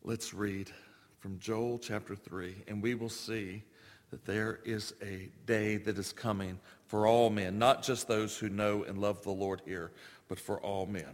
Let's read from Joel chapter 3, and we will see that there is a day that is coming for all men, not just those who know and love the Lord here, but for all men.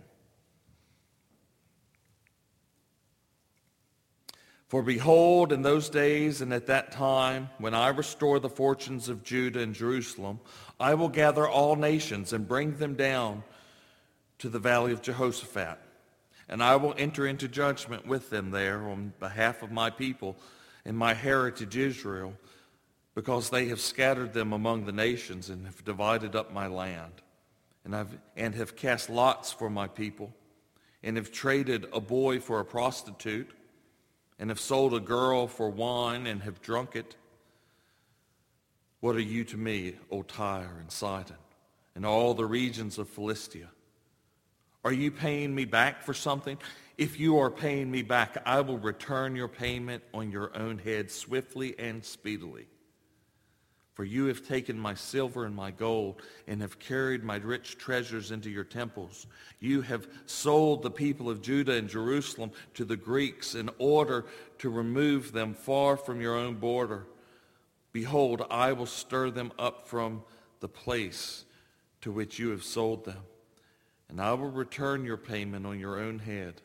For behold, in those days and at that time, when I restore the fortunes of Judah and Jerusalem, I will gather all nations and bring them down to the valley of Jehoshaphat. And I will enter into judgment with them there on behalf of my people and my heritage Israel, because they have scattered them among the nations and have divided up my land, and have cast lots for my people, and have traded a boy for a prostitute, and have sold a girl for wine, and have drunk it. What are you to me, O Tyre and Sidon, and all the regions of Philistia? Are you paying me back for something? If you are paying me back, I will return your payment on your own head swiftly and speedily. For you have taken my silver and my gold, and have carried my rich treasures into your temples. You have sold the people of Judah and Jerusalem to the Greeks in order to remove them far from your own border. Behold, I will stir them up from the place to which you have sold them, and I will return your payment on your own head.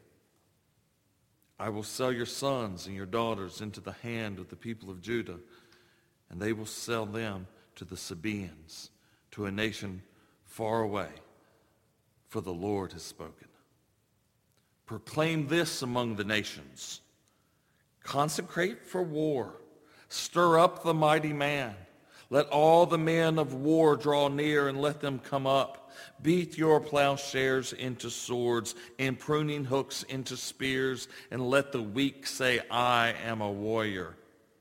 I will sell your sons and your daughters into the hand of the people of Judah, and they will sell them to the Sabaeans, to a nation far away, for the Lord has spoken. Proclaim this among the nations. Consecrate for war. Stir up the mighty man. Let all the men of war draw near, and let them come up. Beat your plowshares into swords, and pruning hooks into spears, and let the weak say, I am a warrior.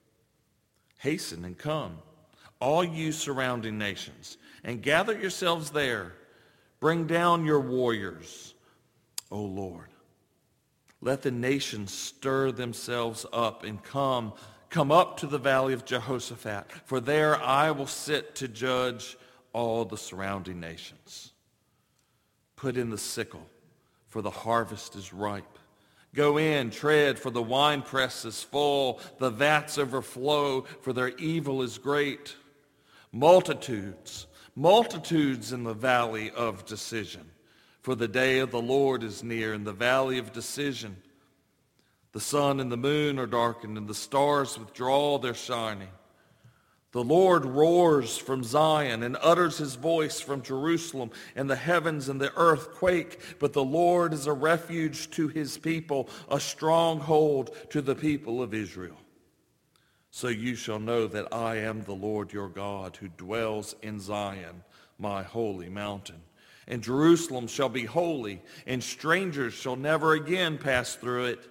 Hasten and come, all you surrounding nations, and gather yourselves there. Bring down your warriors, O Lord. Let the nations stir themselves up and come up to the valley of Jehoshaphat, for there I will sit to judge all the surrounding nations. Put in the sickle, for the harvest is ripe. Go in, tread, for the winepress is full. The vats overflow, for their evil is great. Multitudes in the valley of decision. For the day of the Lord is near in the valley of decision. The sun and the moon are darkened, and the stars withdraw their shining. The Lord roars from Zion and utters his voice from Jerusalem, and the heavens and the earth quake. But the Lord is a refuge to his people, a stronghold to the people of Israel. So you shall know that I am the Lord your God, who dwells in Zion, my holy mountain. And Jerusalem shall be holy, and strangers shall never again pass through it.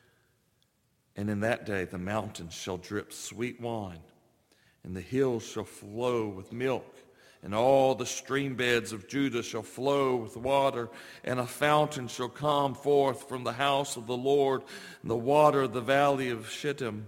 And in that day the mountains shall drip sweet wine, and the hills shall flow with milk, and all the stream beds of Judah shall flow with water, and a fountain shall come forth from the house of the Lord, and the water of the valley of Shittim.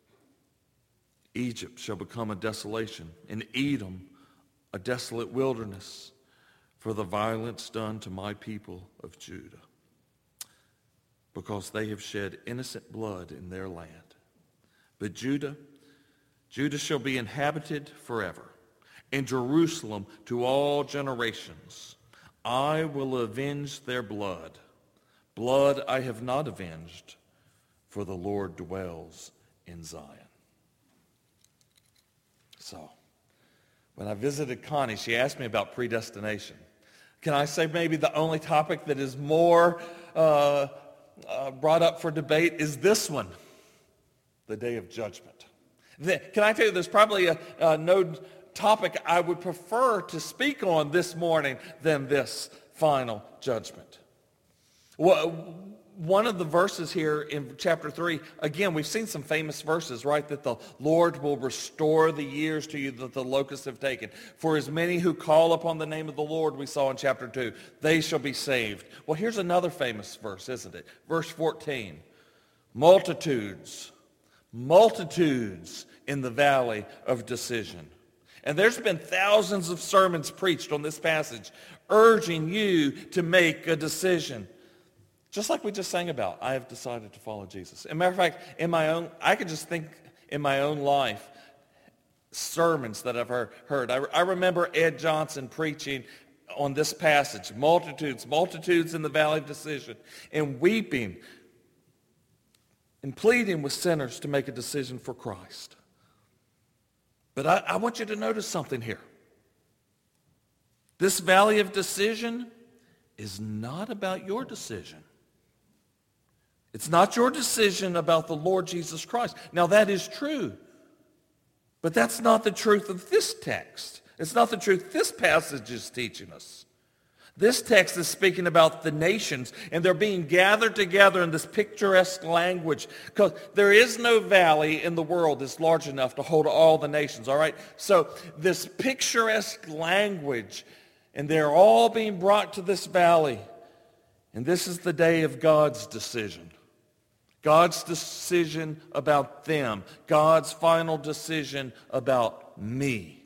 Egypt shall become a desolation, and Edom a desolate wilderness, for the violence done to my people of Judah, because they have shed innocent blood in their land. But Judah shall be inhabited forever, and Jerusalem to all generations. I will avenge their blood. Blood I have not avenged, for the Lord dwells in Zion. So, when I visited Connie, she asked me about predestination. Can I say maybe the only topic that is more brought up for debate is this one, the day of judgment. Can I tell you, there's probably no topic I would prefer to speak on this morning than this final judgment. One of the verses here in chapter 3, again, we've seen some famous verses, right? That the Lord will restore the years to you that the locusts have taken. For as many who call upon the name of the Lord, we saw in chapter 2, they shall be saved. Well, here's another famous verse, isn't it? Verse 14, multitudes in the valley of decision. And there's been thousands of sermons preached on this passage urging you to make a decision. Just like we just sang about, I have decided to follow Jesus. As a matter of fact, I could just think in my own life, sermons that I've heard. I remember Ed Johnson preaching on this passage, multitudes in the valley of decision, and weeping and pleading with sinners to make a decision for Christ. But I want you to notice something here. This valley of decision is not about your decision. It's not your decision about the Lord Jesus Christ. Now that is true, but that's not the truth of this text. It's not the truth this passage is teaching us. This text is speaking about the nations, and they're being gathered together in this picturesque language, because there is no valley in the world that's large enough to hold all the nations, all right? So this picturesque language, and they're all being brought to this valley, and this is the day of God's decision. God's decision about them. God's final decision about me.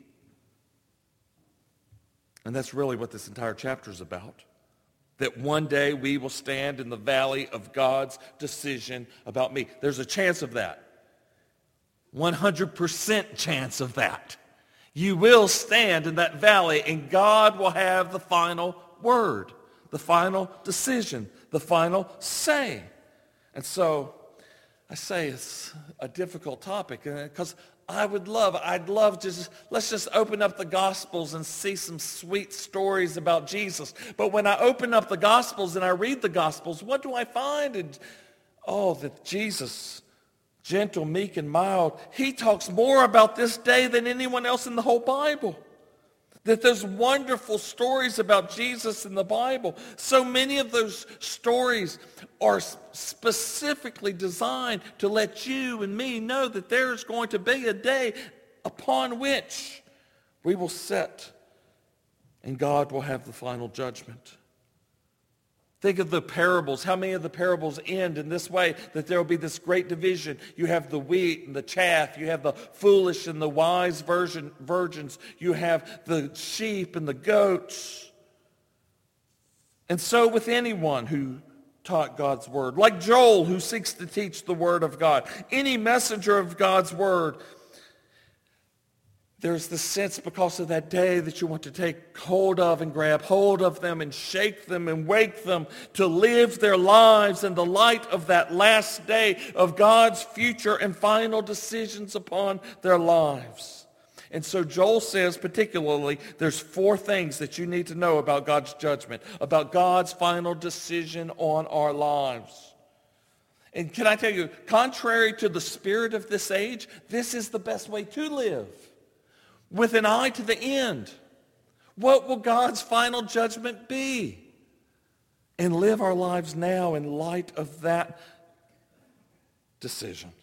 And that's really what this entire chapter is about. That one day we will stand in the valley of God's decision about me. There's a chance of that. 100% chance of that. You will stand in that valley, and God will have the final word, the final decision, the final say. And so I say it's a difficult topic because I'd love to let's just open up the Gospels and see some sweet stories about Jesus. But when I open up the Gospels and I read the Gospels, what do I find? That Jesus, gentle, meek, and mild, he talks more about this day than anyone else in the whole Bible. That there's wonderful stories about Jesus in the Bible. So many of those stories are specifically designed to let you and me know that there's going to be a day upon which we will sit and God will have the final judgment. Think of the parables. How many of the parables end in this way, that there will be this great division? You have the wheat and the chaff. You have the foolish and the wise virgins. You have the sheep and the goats. And so with anyone who taught God's word, like Joel, who seeks to teach the word of God, any messenger of God's word, there's the sense because of that day that you want to take hold of and grab hold of them and shake them and wake them to live their lives in the light of that last day of God's future and final decisions upon their lives. And so Joel says particularly there's 4 things that you need to know about God's judgment, about God's final decision on our lives. And can I tell you, contrary to the spirit of this age, this is the best way to live. With an eye to the end. What will God's final judgment be? And live our lives now in light of that decision.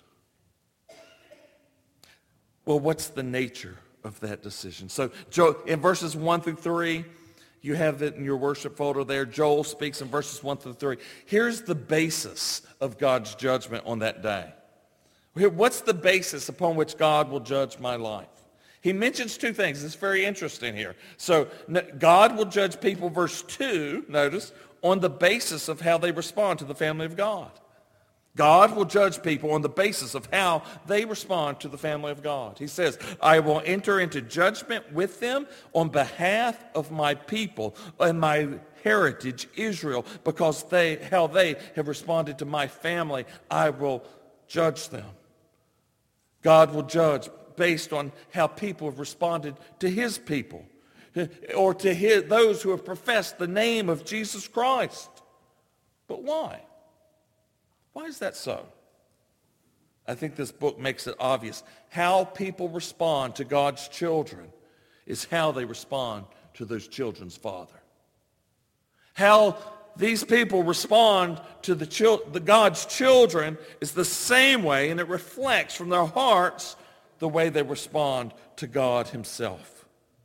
Well, what's the nature of that decision? So in verses 1 through 3, you have it in your worship folder there. Joel speaks in verses 1 through 3. Here's the basis of God's judgment on that day. What's the basis upon which God will judge my life? He mentions 2 things. It's very interesting here. So God will judge people, verse 2, notice, on the basis of how they respond to the family of God. God will judge people on the basis of how they respond to the family of God. He says, I will enter into judgment with them on behalf of my people and my heritage, Israel, because how they have responded to my family. I will judge them. God will judge based on how people have responded to his people or to those who have professed the name of Jesus Christ. But why? Why is that so? I think this book makes it obvious. How people respond to God's children is how they respond to those children's father. How these people respond to the God's children is the same way, and it reflects from their hearts the way they respond to God himself.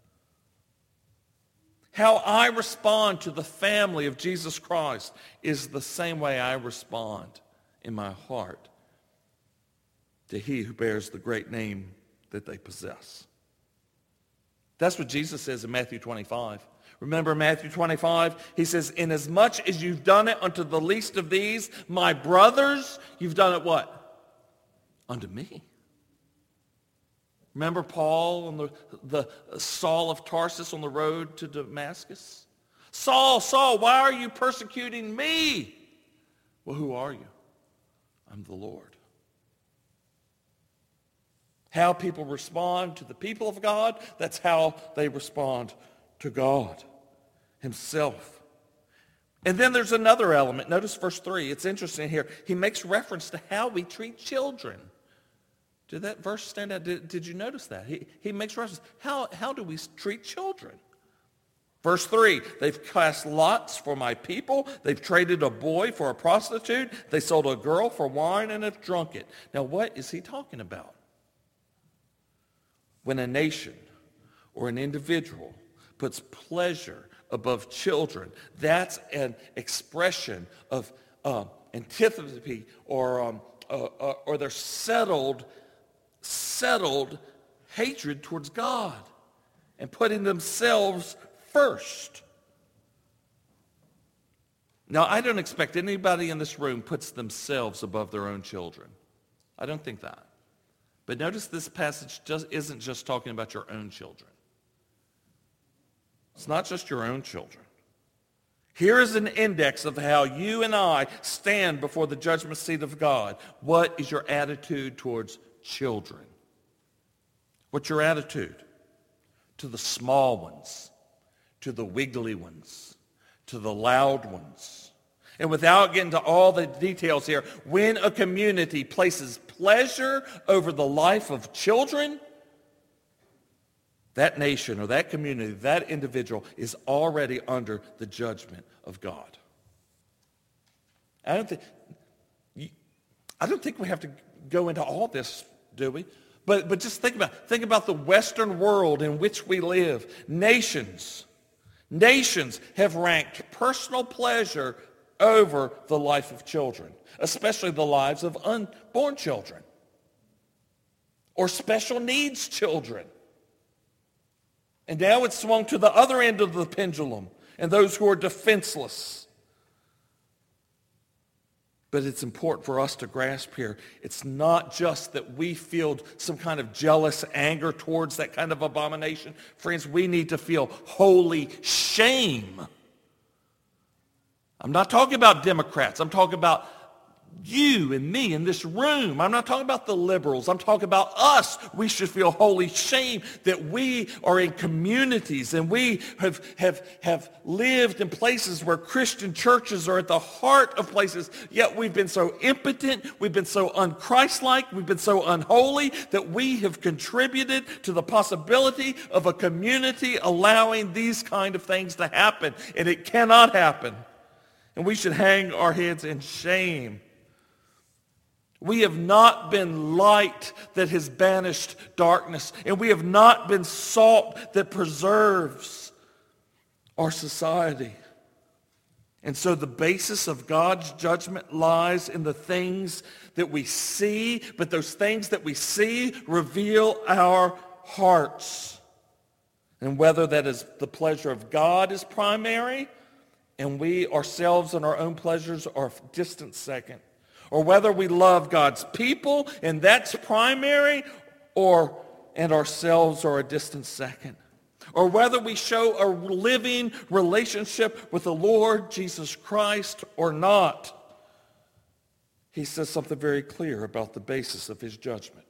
How I respond to the family of Jesus Christ is the same way I respond in my heart to he who bears the great name that they possess. That's what Jesus says in Matthew 25. Remember Matthew 25? He says, inasmuch as you've done it unto the least of these, my brothers, you've done it what? Unto me. Remember Paul and the Saul of Tarsus on the road to Damascus? Saul, Saul, why are you persecuting me? Well, who are you? I'm the Lord. How people respond to the people of God, that's how they respond to God himself. And then there's another element. Notice verse 3. It's interesting here. He makes reference to how we treat children. Did that verse stand out? Did you notice that? He makes reference. How do we treat children? Verse 3, they've cast lots for my people. They've traded a boy for a prostitute. They sold a girl for wine and have drunk it. Now, what is he talking about? When a nation or an individual puts pleasure above children, that's an expression of antipathy or their settled hatred towards God and putting themselves first. Now, I don't expect anybody in this room puts themselves above their own children. I don't think that. But notice this passage isn't just talking about your own children. It's not just your own children. Here is an index of how you and I stand before the judgment seat of God. What is your attitude towards children? What's your attitude to the small ones, to the wiggly ones, to the loud ones? And without getting to all the details here, when a community places pleasure over the life of children, that nation or that community, that individual is already under the judgment of God. I don't think we have to go into all this, do we? But just think about the Western world in which we live. Nations have ranked personal pleasure over the life of children, especially the lives of unborn children or special needs children. And now it's swung to the other end of the pendulum and those who are defenseless. But it's important for us to grasp here. It's not just that we feel some kind of jealous anger towards that kind of abomination. Friends, we need to feel holy shame. I'm not talking about Democrats. I'm talking about you and me in this room. I'm not talking about the liberals. I'm talking about us. We should feel holy shame that we are in communities and we have lived in places where Christian churches are at the heart of places, yet we've been so impotent, we've been so un-Christ-like, we've been so unholy that we have contributed to the possibility of a community allowing these kind of things to happen. And it cannot happen. And we should hang our heads in shame. We have not been light that has banished darkness, and we have not been salt that preserves our society. And so the basis of God's judgment lies in the things that we see, but those things that we see reveal our hearts. And whether that is the pleasure of God is primary, and we ourselves and our own pleasures are a distant second, or whether we love God's people, and that's primary, and ourselves are a distant second. Or whether we show a living relationship with the Lord Jesus Christ or not. He says something very clear about the basis of his judgment.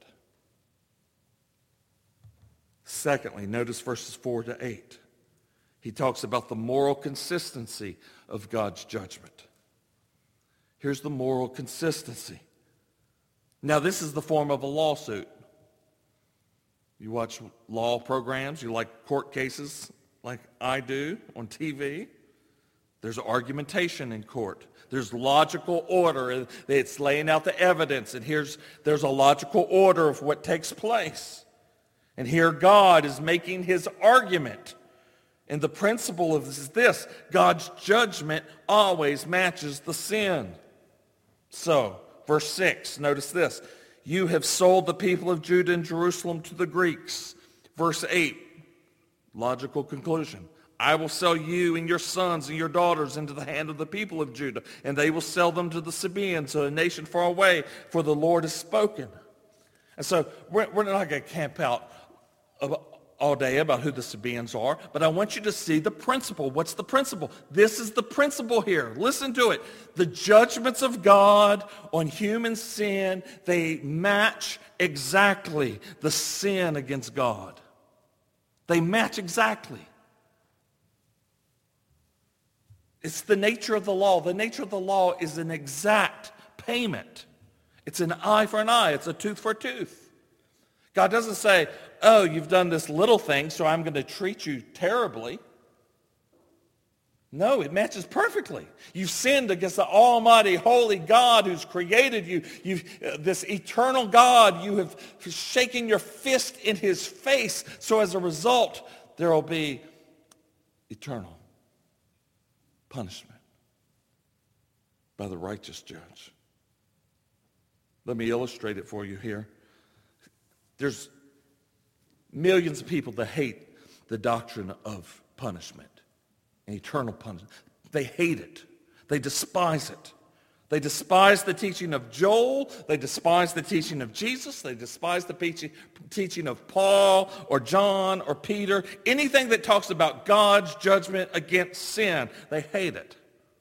Secondly, notice verses 4 to 8. He talks about the moral consistency of God's judgment. Here's the moral consistency. Now, this is the form of a lawsuit. You watch law programs, you like court cases like I do on TV. There's argumentation in court. There's logical order. It's laying out the evidence, and there's a logical order of what takes place. And here God is making his argument. And the principle is this: God's judgment always matches the sin. So, verse 6, notice this. You have sold the people of Judah and Jerusalem to the Greeks. Verse 8, logical conclusion. I will sell you and your sons and your daughters into the hand of the people of Judah, and they will sell them to the Sabaeans, to a nation far away, for the Lord has spoken. And so we're not going to camp out all day about who the Sabaeans are, but I want you to see the principle. What's the principle? This is the principle here. Listen to it. The judgments of God on human sin, they match exactly the sin against God. They match exactly. It's the nature of the law. The nature of the law is an exact payment. It's an eye for an eye. It's a tooth for a tooth. God doesn't say, oh, you've done this little thing, so I'm going to treat you terribly. No, it matches perfectly. You've sinned against the almighty, holy God who's created you. This eternal God, you have shaken your fist in his face. So as a result, there will be eternal punishment by the righteous judge. Let me illustrate it for you here. There's millions of people that hate the doctrine of punishment, eternal punishment. They hate it. They despise it. They despise the teaching of Joel. They despise the teaching of Jesus. They despise the teaching of Paul or John or Peter. Anything that talks about God's judgment against sin, they hate it.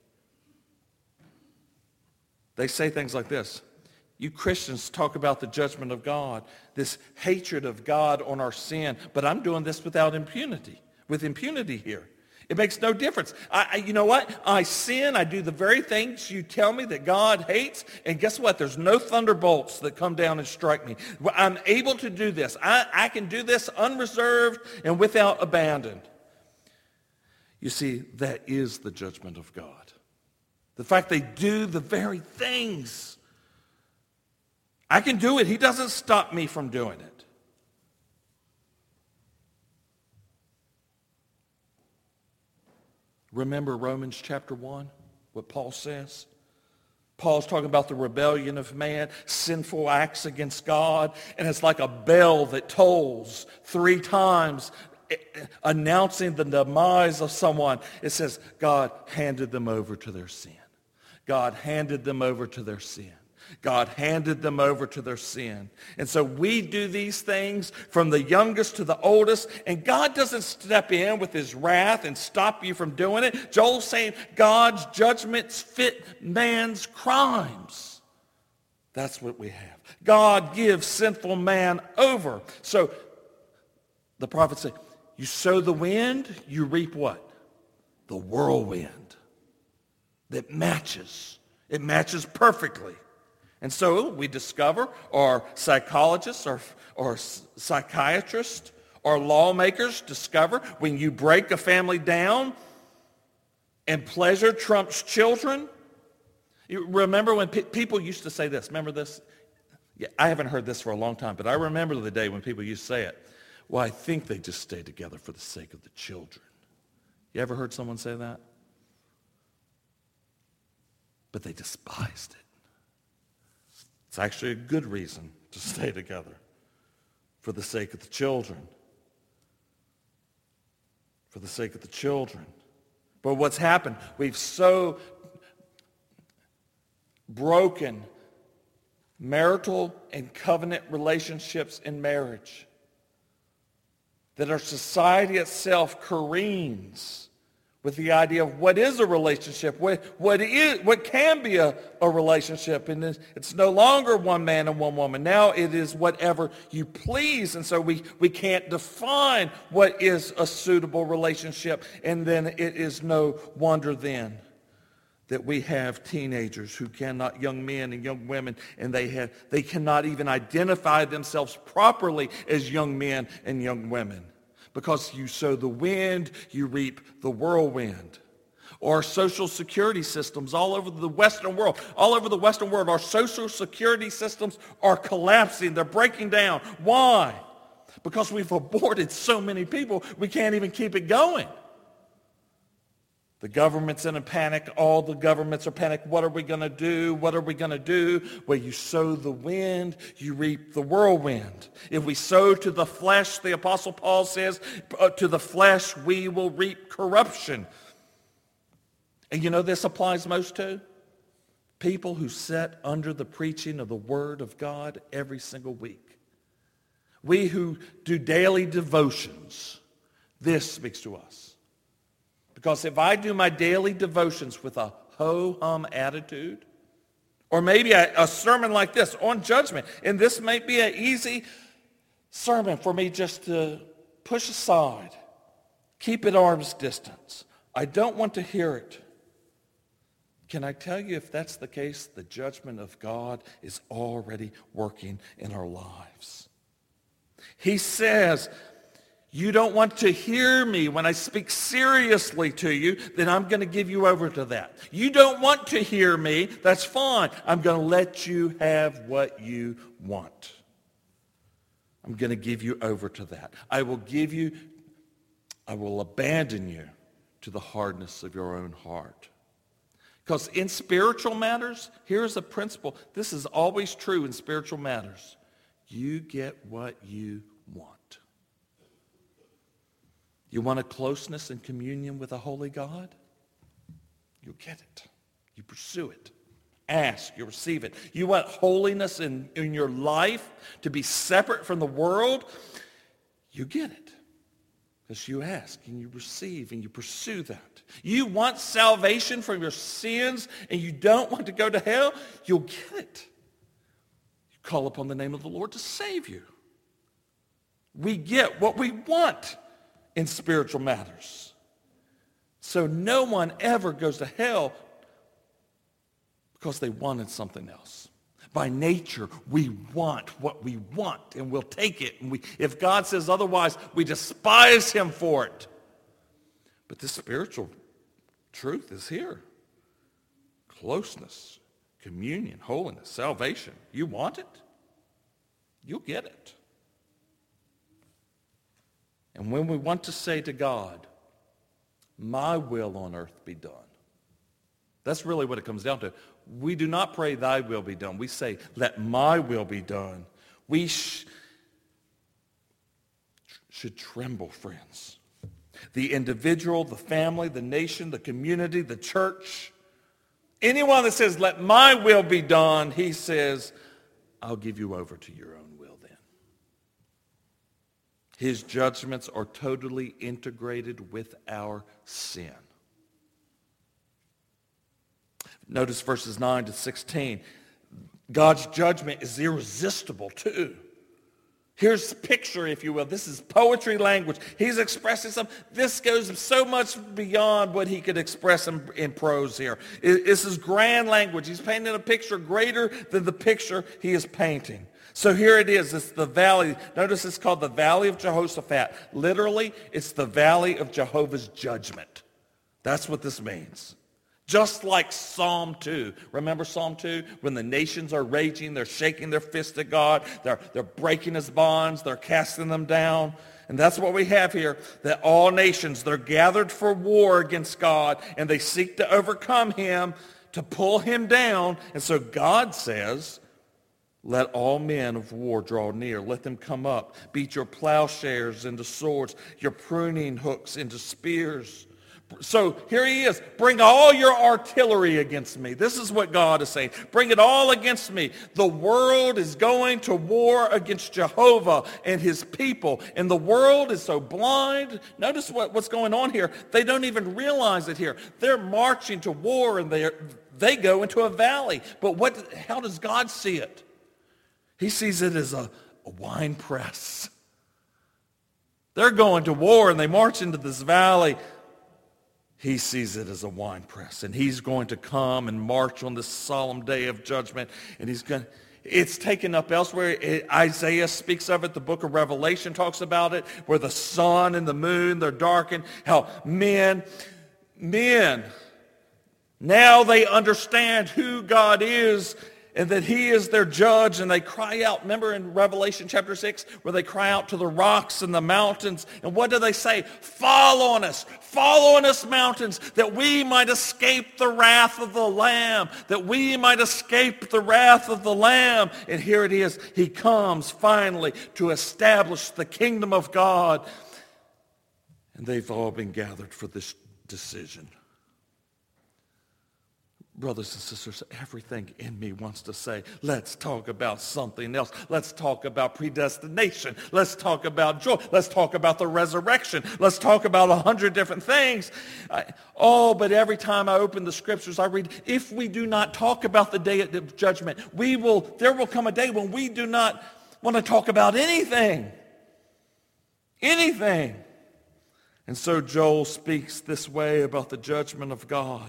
They say things like this. You Christians talk about the judgment of God, this hatred of God on our sin, but I'm doing this without impunity, with impunity here. It makes no difference. You know what? I sin. I do the very things you tell me that God hates, and guess what? There's no thunderbolts that come down and strike me. I'm able to do this. I can do this unreserved and without abandon. You see, that is the judgment of God. The fact they do the very things. I can do it. He doesn't stop me from doing it. Remember Romans chapter 1, what Paul says? Paul's talking about the rebellion of man, sinful acts against God, and it's like a bell that tolls 3 times announcing the demise of someone. It says God handed them over to their sin. God handed them over to their sin. God handed them over to their sin. And so we do these things from the youngest to the oldest, and God doesn't step in with his wrath and stop you from doing it. Joel's saying God's judgments fit man's crimes. That's what we have. God gives sinful man over. So the prophet said, you sow the wind, you reap what? The whirlwind that matches. It matches perfectly. And so we discover, or psychologists or psychiatrists or lawmakers discover, when you break a family down and pleasure trumps children. You remember when people used to say this? Remember this? Yeah, I haven't heard this for a long time, but I remember the day when people used to say it. Well, I think they just stay together for the sake of the children. You ever heard someone say that? But they despised it. It's actually a good reason to stay together, for the sake of the children. For the sake of the children. But what's happened? We've so broken marital and covenant relationships in marriage that our society itself careens with the idea of what is a relationship, what can be a relationship. And it's no longer one man and one woman. Now it is whatever you please. And so we can't define what is a suitable relationship. And then it is no wonder then that we have teenagers who cannot, young men and young women, and they cannot even identify themselves properly as young men and young women. Because you sow the wind, you reap the whirlwind. Or social security systems all over the Western world. All over the Western world, our social security systems are collapsing. They're breaking down. Why? Because we've aborted so many people, we can't even keep it going. The government's in a panic. All the governments are panicked. What are we going to do? What are we going to do? Well, you sow the wind, you reap the whirlwind. If we sow to the flesh, the Apostle Paul says, to the flesh we will reap corruption. And you know this applies most to? People who sit under the preaching of the Word of God every single week. We who do daily devotions, this speaks to us. Because if I do my daily devotions with a ho-hum attitude, or maybe a sermon like this on judgment, and this might be an easy sermon for me just to push aside, keep at arm's distance. I don't want to hear it. Can I tell you, if that's the case, the judgment of God is already working in our lives. He says, you don't want to hear me when I speak seriously to you, then I'm going to give you over to that. You don't want to hear me, that's fine. I'm going to let you have what you want. I'm going to give you over to that. I will abandon you to the hardness of your own heart. Because in spiritual matters, here's a principle. This is always true in spiritual matters. You get what you want. You want a closeness and communion with a holy God? You get it. You pursue it. Ask, you receive it. You want holiness in your life to be separate from the world? You get it. Because you ask and you receive and you pursue that. You want salvation from your sins and you don't want to go to hell? You'll get it. You call upon the name of the Lord to save you. We get what we want in spiritual matters. So no one ever goes to hell because they wanted something else. By nature, we want what we want, and we'll take it. And if God says otherwise, we despise him for it. But this spiritual truth is here. Closeness, communion, holiness, salvation. You want it? You'll get it. And when we want to say to God, my will on earth be done, that's really what it comes down to. We do not pray thy will be done. We say, let my will be done. We should tremble, friends. The individual, the family, the nation, the community, the church. Anyone that says, let my will be done, he says, I'll give you over to your own will then. His judgments are totally integrated with our sin. Notice verses 9 to 16. God's judgment is irresistible too. Here's the picture, if you will. This is poetry language. He's expressing something. This goes so much beyond what he could express in prose here. This is grand language. He's painting a picture greater than the picture he is painting. So here it is. It's the valley. Notice it's called the Valley of Jehoshaphat. Literally, it's the Valley of Jehovah's judgment. That's what this means. Just like Psalm 2. Remember Psalm 2? When the nations are raging, they're shaking their fist at God. They're breaking his bonds. They're casting them down. And that's what we have here, that all nations, they're gathered for war against God, and they seek to overcome him, to pull him down. And so God says, let all men of war draw near. Let them come up. Beat your plowshares into swords, your pruning hooks into spears. So here he is. Bring all your artillery against me. This is what God is saying. Bring it all against me. The world is going to war against Jehovah and his people. And the world is so blind. Notice what's going on here. They don't even realize it here. They're marching to war and they go into a valley. But how does God see it? He sees it as a wine press. They're going to war and they march into this valley. He sees it as a wine press, and he's going to come and march on this solemn day of judgment, and it's taken up elsewhere. Isaiah speaks of it. The book of Revelation talks about it, where the sun and the moon, they're darkened, how men, now they understand who God is, and that he is their judge, and they cry out. Remember in Revelation chapter 6 where they cry out to the rocks and the mountains, and what do they say? Fall on us, mountains, that we might escape the wrath of the Lamb, that we might escape the wrath of the Lamb. And here it is, he comes finally to establish the kingdom of God, and they've all been gathered for this decision. Brothers and sisters, everything in me wants to say, let's talk about something else. Let's talk about predestination. Let's talk about joy. Let's talk about the resurrection. Let's talk about 100 different things. But every time I open the scriptures, I read, if we do not talk about the day of judgment, there will come a day when we do not want to talk about anything. Anything. And so Joel speaks this way about the judgment of God.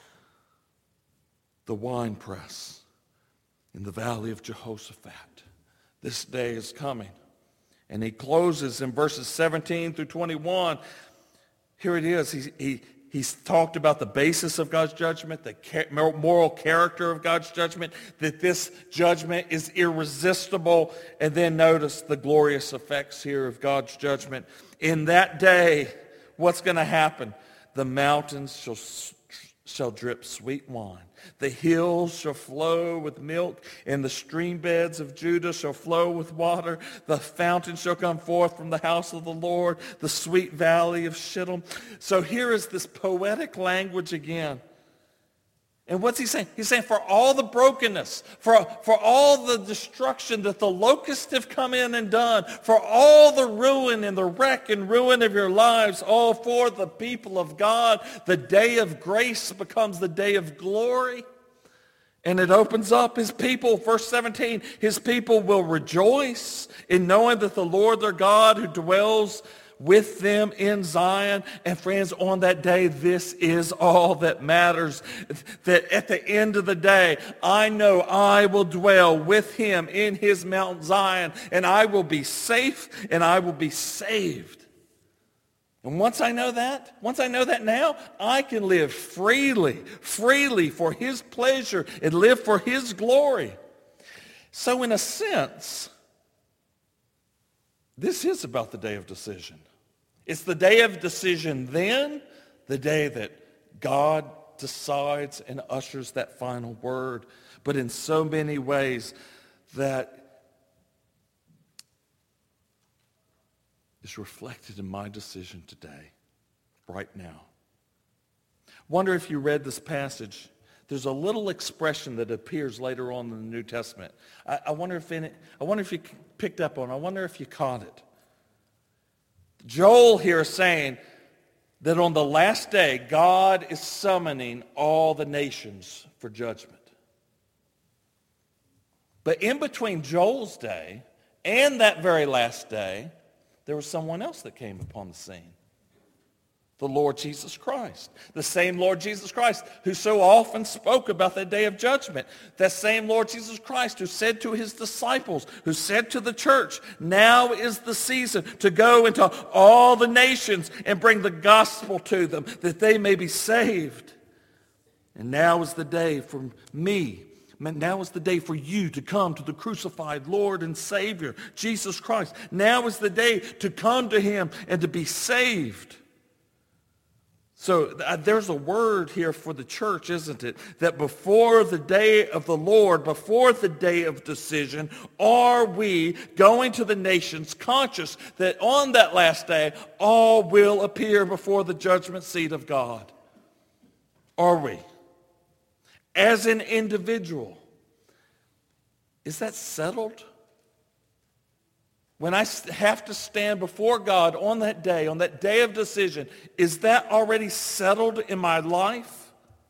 The winepress in the valley of Jehoshaphat. This day is coming. And he closes in verses 17 through 21. Here it is. He's talked about the basis of God's judgment, the moral character of God's judgment, that this judgment is irresistible. And then notice the glorious effects here of God's judgment. In that day, what's going to happen? The mountains shall drip sweet wine. The hills shall flow with milk, and the stream beds of Judah shall flow with water. The fountain shall come forth from the house of the Lord, the sweet valley of Shittim. So here is this poetic language again. And what's he saying? He's saying for all the brokenness, for all the destruction that the locusts have come in and done, for all the ruin and the wreck and ruin of your lives, all for the people of God, the day of grace becomes the day of glory. And it opens up his people, verse 17, his people will rejoice in knowing that the Lord their God who dwells with them in Zion. And friends, on that day, this is all that matters. That at the end of the day, I know I will dwell with him in his Mount Zion, and I will be safe and I will be saved. And once I know that now, I can live freely for his pleasure and live for his glory. So in a sense, this is about the day of decision. It's the day of decision then, the day that God decides and ushers that final word. But in so many ways that is reflected in my decision today, right now. Wonder if you read this passage. There's a little expression that appears later on in the New Testament. I wonder if you picked up on it. I wonder if you caught it. Joel here is saying that on the last day, God is summoning all the nations for judgment. But in between Joel's day and that very last day, there was someone else that came upon the scene. The Lord Jesus Christ. The same Lord Jesus Christ who so often spoke about the day of judgment. That same Lord Jesus Christ who said to his disciples, who said to the church, now is the season to go into all the nations and bring the gospel to them that they may be saved. And now is the day for me. Now is the day for you to come to the crucified Lord and Savior, Jesus Christ. Now is the day to come to him and to be saved. So there's a word here for the church, isn't it? That before the day of the Lord, before the day of decision, are we going to the nations conscious that on that last day, all will appear before the judgment seat of God? Are we? As an individual, is that settled? When I have to stand before God on that day of decision, is that already settled in my life?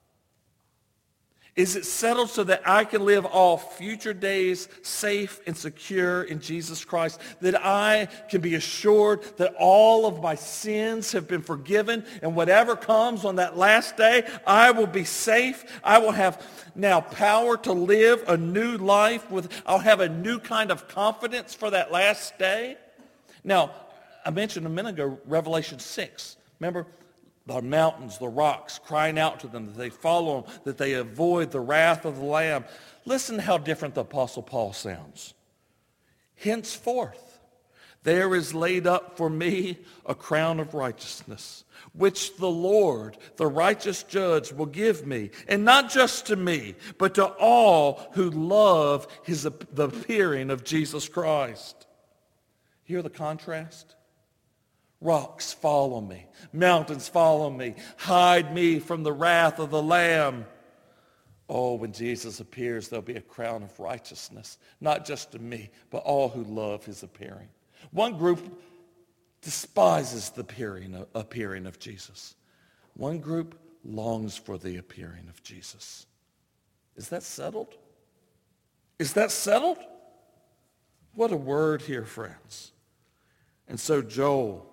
Is it settled so that I can live all future days safe and secure in Jesus Christ? That I can be assured that all of my sins have been forgiven, and whatever comes on that last day, I will be safe. I will have now power to live a new life. I'll have a new kind of confidence for that last day. Now, I mentioned a minute ago Revelation 6. Remember, the mountains, the rocks, crying out to them that they follow him, that they avoid the wrath of the Lamb. Listen how different the Apostle Paul sounds. Henceforth, there is laid up for me a crown of righteousness, which the Lord, the righteous judge, will give me, and not just to me, but to all who love the appearing of Jesus Christ. Hear the contrast? Rocks follow me. Mountains follow me. Hide me from the wrath of the Lamb. Oh, when Jesus appears, there'll be a crown of righteousness, not just to me, but all who love his appearing. One group despises the appearing of Jesus. One group longs for the appearing of Jesus. Is that settled? Is that settled? What a word here, friends. And so Joel,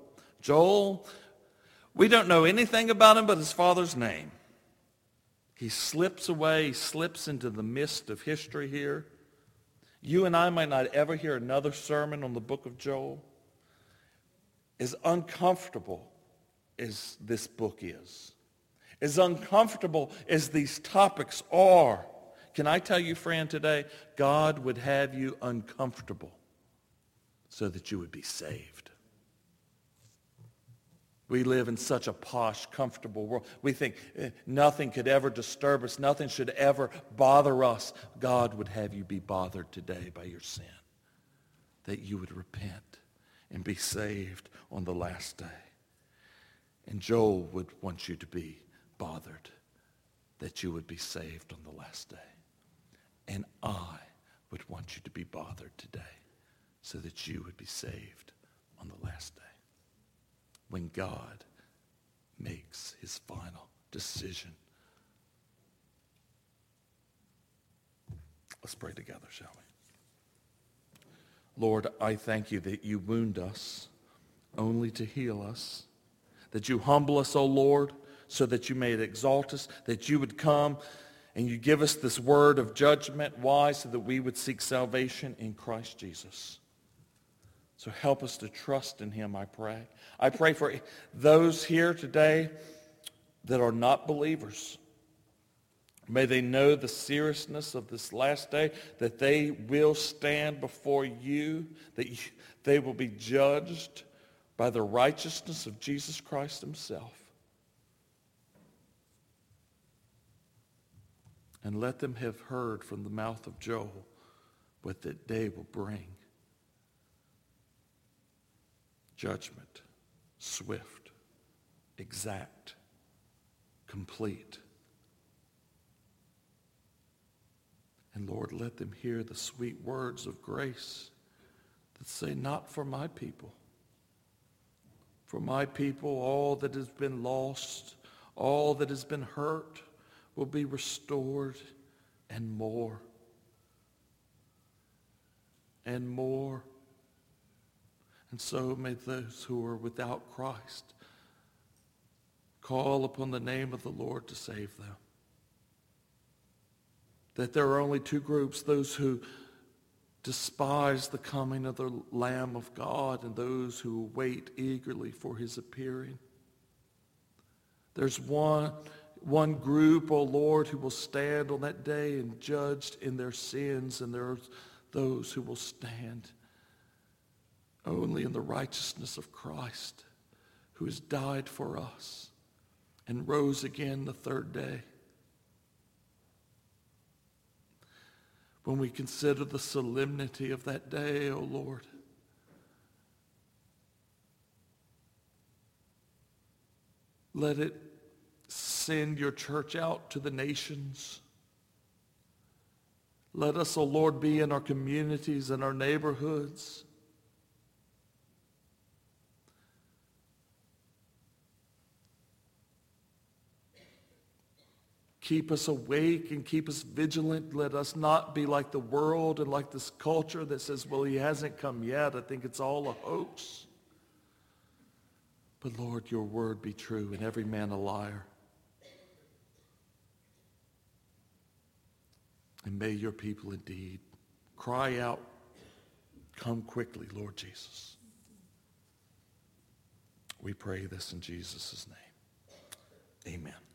we don't know anything about him but his father's name. He slips away, he slips into the mist of history here. You and I might not ever hear another sermon on the book of Joel. As uncomfortable as this book is, as uncomfortable as these topics are, can I tell you, friend, today, God would have you uncomfortable so that you would be saved. We live in such a posh, comfortable world. We think nothing could ever disturb us. Nothing should ever bother us. God would have you be bothered today by your sin, that you would repent and be saved on the last day. And Joel would want you to be bothered, that you would be saved on the last day. And I would want you to be bothered today so that you would be saved on the last day, when God makes his final decision. Let's pray together, shall we? Lord, I thank you that you wound us only to heal us, that you humble us, O Lord, so that you may exalt us, that you would come and you give us this word of judgment. Why? So that we would seek salvation in Christ Jesus. So help us to trust in him, I pray. I pray for those here today that are not believers. May they know the seriousness of this last day, that they will stand before you, that they will be judged by the righteousness of Jesus Christ himself. And let them have heard from the mouth of Joel what that day will bring. Judgment, swift, exact, complete. And Lord, let them hear the sweet words of grace that say, not for my people. For my people, all that has been lost, all that has been hurt will be restored, and more. And more. And so may those who are without Christ call upon the name of the Lord to save them. That there are only two groups, those who despise the coming of the Lamb of God and those who wait eagerly for his appearing. There's one group, O Lord, who will stand on that day and judged in their sins, and there are those who will stand only in the righteousness of Christ, who has died for us and rose again the third day. When we consider the solemnity of that day, O Lord, let it send your church out to the nations. Let us, O Lord, be in our communities and our neighborhoods. Keep us awake and keep us vigilant. Let us not be like the world and like this culture that says, well, he hasn't come yet. I think it's all a hoax. But Lord, your word be true and every man a liar. And may your people indeed cry out, come quickly, Lord Jesus. We pray this in Jesus' name. Amen.